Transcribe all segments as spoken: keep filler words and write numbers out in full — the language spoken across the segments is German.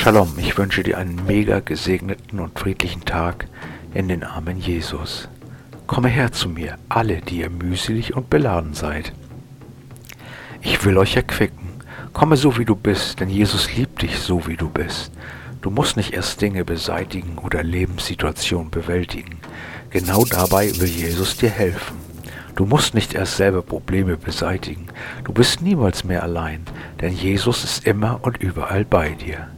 Shalom, ich wünsche dir einen mega gesegneten und friedlichen Tag in den Armen Jesus. Komme her zu mir, alle, die ihr mühselig und beladen seid. Ich will euch erquicken. Komme so, wie du bist, denn Jesus liebt dich so, wie du bist. Du musst nicht erst Dinge beseitigen oder Lebenssituationen bewältigen. Genau dabei will Jesus dir helfen. Du musst nicht erst selber Probleme beseitigen. Du bist niemals mehr allein, denn Jesus ist immer und überall bei dir.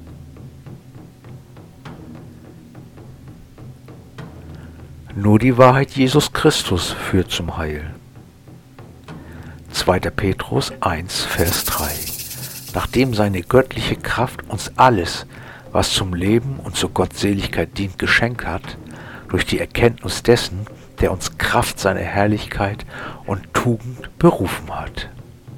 Nur die Wahrheit Jesus Christus führt zum Heil. zweiter Petrus eins, Vers drei. Nachdem seine göttliche Kraft uns alles, was zum Leben und zur Gottseligkeit dient, geschenkt hat, durch die Erkenntnis dessen, der uns Kraft seiner Herrlichkeit und Tugend berufen hat.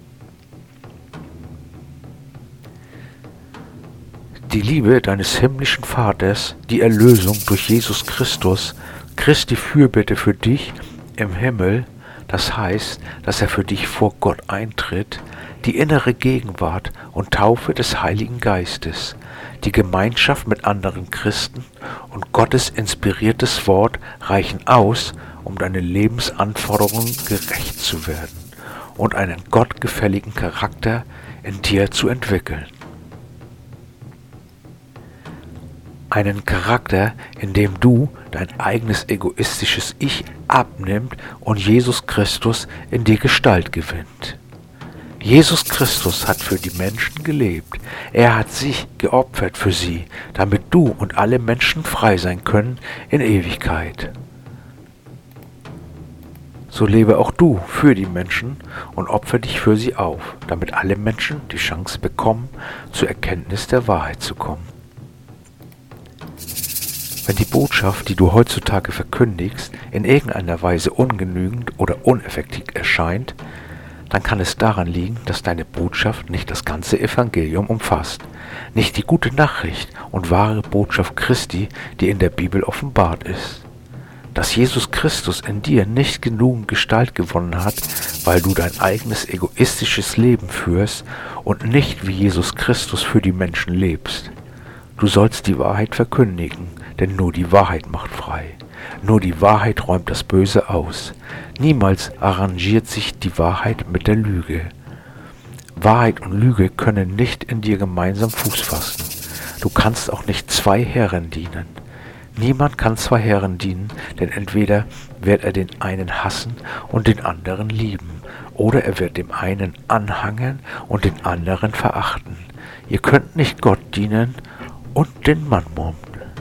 Die Liebe deines himmlischen Vaters, die Erlösung durch Jesus Christus, Christi Fürbitte für dich im Himmel, das heißt, dass er für dich vor Gott eintritt, die innere Gegenwart und Taufe des Heiligen Geistes, die Gemeinschaft mit anderen Christen und Gottes inspiriertes Wort reichen aus, um deinen Lebensanforderungen gerecht zu werden und einen gottgefälligen Charakter in dir zu entwickeln. Einen Charakter, in dem du dein eigenes egoistisches Ich abnimmt und Jesus Christus in dir Gestalt gewinnt. Jesus Christus hat für die Menschen gelebt. Er hat sich geopfert für sie, damit du und alle Menschen frei sein können in Ewigkeit. So lebe auch du für die Menschen und opfere dich für sie auf, damit alle Menschen die Chance bekommen, zur Erkenntnis der Wahrheit zu kommen. Wenn die Botschaft, die du heutzutage verkündigst, in irgendeiner Weise ungenügend oder uneffektiv erscheint, dann kann es daran liegen, dass deine Botschaft nicht das ganze Evangelium umfasst, nicht die gute Nachricht und wahre Botschaft Christi, die in der Bibel offenbart ist. Dass Jesus Christus in dir nicht genug Gestalt gewonnen hat, weil du dein eigenes egoistisches Leben führst und nicht wie Jesus Christus für die Menschen lebst. Du sollst die Wahrheit verkündigen, denn nur die Wahrheit macht frei. Nur die Wahrheit räumt das Böse aus. Niemals arrangiert sich die Wahrheit mit der Lüge. Wahrheit und Lüge können nicht in dir gemeinsam Fuß fassen. Du kannst auch nicht zwei Herren dienen. Niemand kann zwei Herren dienen, denn entweder wird er den einen hassen und den anderen lieben, oder er wird dem einen anhängen und den anderen verachten. Ihr könnt nicht Gott dienen und den Mammon.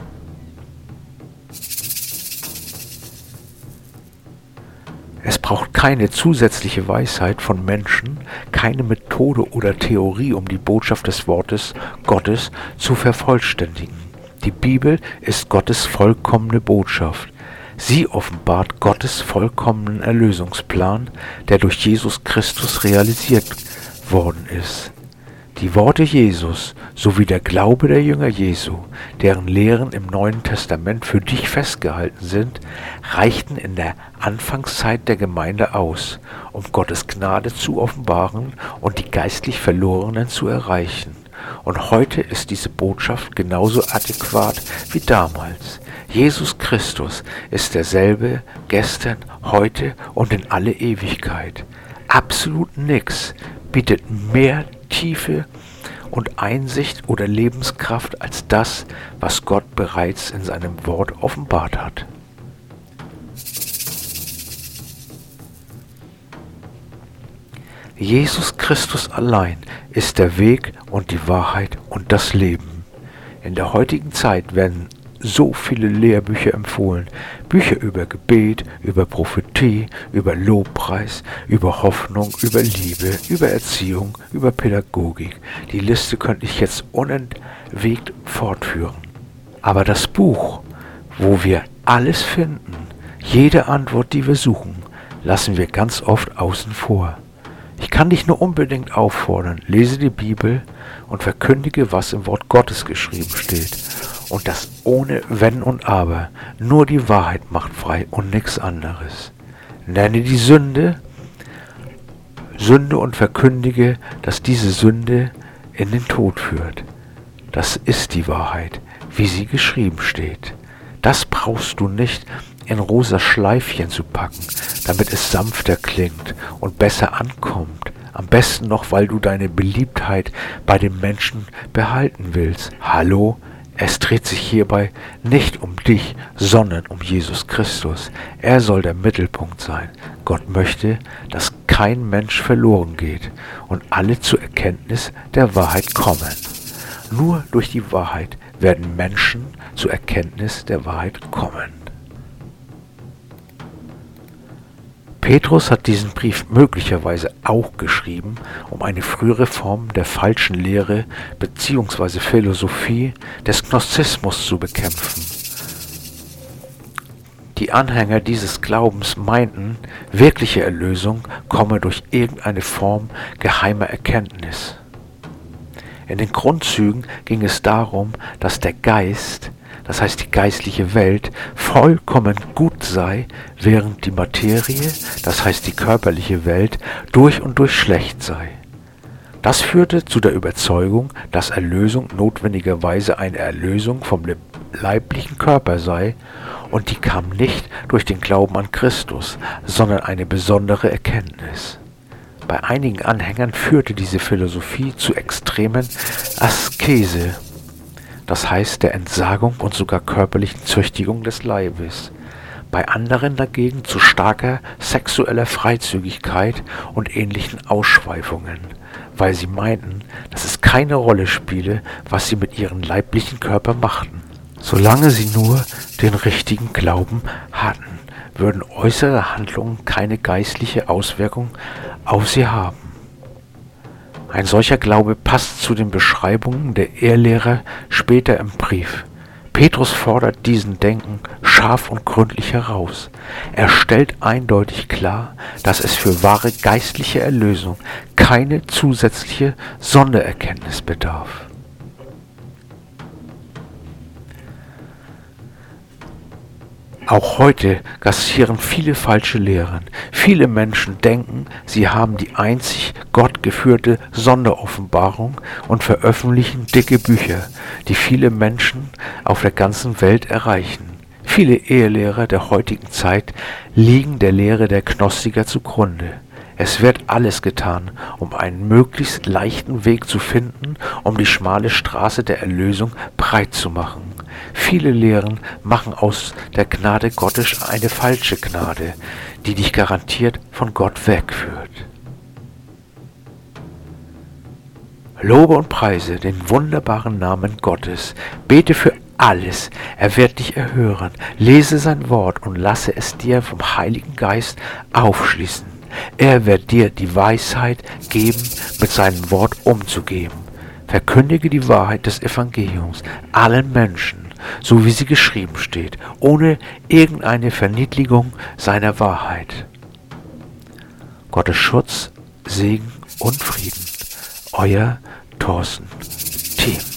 Es braucht keine zusätzliche Weisheit von Menschen, keine Methode oder Theorie, um die Botschaft des Wortes Gottes zu vervollständigen. Die Bibel ist Gottes vollkommene Botschaft. Sie offenbart Gottes vollkommenen Erlösungsplan, der durch Jesus Christus realisiert worden ist. Die Worte Jesus sowie der Glaube der Jünger Jesu, deren Lehren im Neuen Testament für dich festgehalten sind, reichten in der Anfangszeit der Gemeinde aus, um Gottes Gnade zu offenbaren und die geistlich Verlorenen zu erreichen. Und heute ist diese Botschaft genauso adäquat wie damals. Jesus Christus ist derselbe gestern, heute und in alle Ewigkeit. Absolut nichts bietet mehr Tiefe und Einsicht oder Lebenskraft als das, was Gott bereits in seinem Wort offenbart hat. Jesus Christus allein ist der Weg und die Wahrheit und das Leben. In der heutigen Zeit werden so viele Lehrbücher empfohlen. Bücher über Gebet, über Prophetie, über Lobpreis, über Hoffnung, über Liebe, über Erziehung, über Pädagogik. Die Liste könnte ich jetzt unentwegt fortführen. Aber das Buch, wo wir alles finden, jede Antwort, die wir suchen, lassen wir ganz oft außen vor. Ich kann dich nur unbedingt auffordern, lese die Bibel und verkündige, was im Wort Gottes geschrieben steht. Und das ohne Wenn und Aber. Nur die Wahrheit macht frei und nichts anderes. Nenne die Sünde, Sünde und verkündige, dass diese Sünde in den Tod führt. das ist die Wahrheit, wie sie geschrieben steht. Das brauchst du nicht in rosa Schleifchen zu packen, damit es sanfter klingt und besser ankommt. Am besten noch, weil du deine Beliebtheit bei den Menschen behalten willst. Hallo? Es dreht sich hierbei nicht um dich, sondern um Jesus Christus. Er soll der Mittelpunkt sein. Gott möchte, dass kein Mensch verloren geht und alle zur Erkenntnis der Wahrheit kommen. Nur durch die Wahrheit werden Menschen zur Erkenntnis der Wahrheit kommen. Petrus hat diesen Brief möglicherweise auch geschrieben, um eine frühere Form der falschen Lehre bzw. Philosophie des Gnostizismus zu bekämpfen. Die Anhänger dieses Glaubens meinten, wirkliche Erlösung komme durch irgendeine Form geheimer Erkenntnis. In den Grundzügen ging es darum, dass der Geist, das heißt die geistliche Welt, vollkommen gut sei, während die Materie, das heißt die körperliche Welt, durch und durch schlecht sei. Das führte zu der Überzeugung, dass Erlösung notwendigerweise eine Erlösung vom leiblichen Körper sei, und die kam nicht durch den Glauben an Christus, sondern eine besondere Erkenntnis. Bei einigen Anhängern führte diese Philosophie zu extremen Askese, das heißt der Entsagung und sogar körperlichen Züchtigung des Leibes. Bei anderen dagegen zu starker sexueller Freizügigkeit und ähnlichen Ausschweifungen, weil sie meinten, dass es keine Rolle spiele, was sie mit ihrem leiblichen Körper machten. Solange sie nur den richtigen Glauben hatten, würden äußere Handlungen keine geistliche Auswirkung auf sie haben. Ein solcher Glaube passt zu den Beschreibungen der Irrlehrer später im Brief. Petrus fordert diesen Denken scharf und gründlich heraus. Er stellt eindeutig klar, dass es für wahre geistliche Erlösung keine zusätzliche Sondererkenntnis bedarf. Auch heute gastieren viele falsche Lehren. Viele Menschen denken, sie haben die einzig Gott geführte Sonderoffenbarung und veröffentlichen dicke Bücher, die viele Menschen auf der ganzen Welt erreichen. Viele Ehelehrer der heutigen Zeit liegen der Lehre der Gnostiker zugrunde. Es wird alles getan, um einen möglichst leichten Weg zu finden, um die schmale Straße der Erlösung breit zu machen. Viele Lehren machen aus der Gnade Gottes eine falsche Gnade, die dich garantiert von Gott wegführt. Lobe und preise den wunderbaren Namen Gottes. Bete für alles. Er wird dich erhören. Lese sein Wort und lasse es dir vom Heiligen Geist aufschließen. Er wird dir die Weisheit geben, mit seinem Wort umzugehen. Verkündige die Wahrheit des Evangeliums allen Menschen, so wie sie geschrieben steht, ohne irgendeine Verniedligung seiner Wahrheit. Gottes Schutz, Segen und Frieden. Euer Thorsten Thiel.